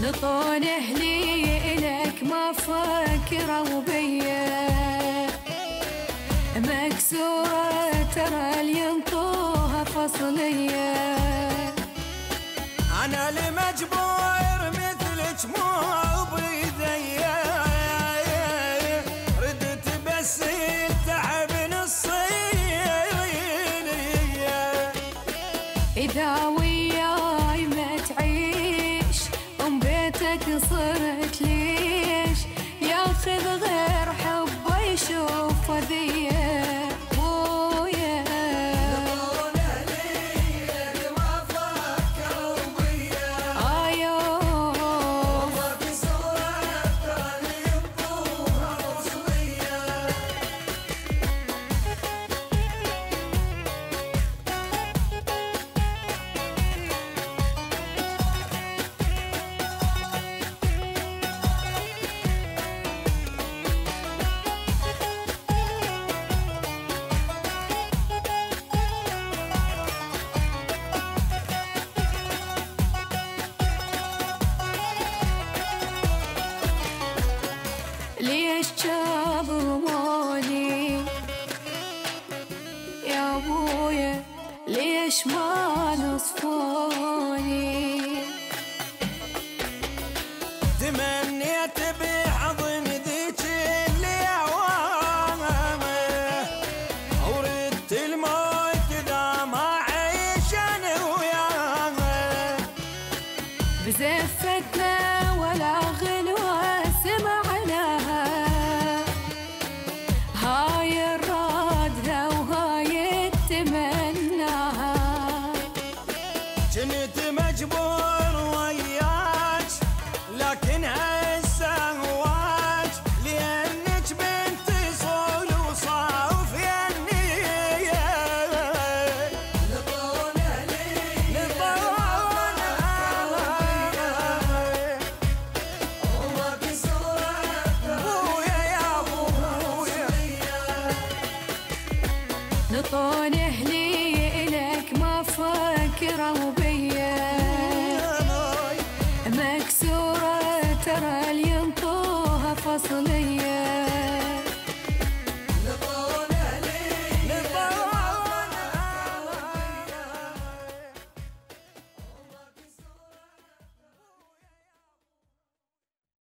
نطون اهلي الك ما فكروا بيا، مكسورة ترى اللي ينطوها فصلية. انا المجبور مثلك مو بيديا، ردت بس التعب نصية. اذا وياي ما تعيش ام بيتك صرت ليش، ياخذ غير حبه يشوف ذيه. ليش جابوني يا ابويا، ليش ما نصفوني؟ تمنيت بحضن ذيك الاعوام، وردت الموت ذا ما عيش انا وياه. بزفتنا ولا غنوة سمعناها، هاي الرادة وهاي التمناها. كنت مجبور وياك لكن هسه هواك، لانك بنت صول وصاف يا النية. نطون اهلي نطون اهلي وما كسورة ابويا يا ابويا. نطون اهلي الك ما فكروا بيا، مكسورة ترى اللي ينطوها فصلية.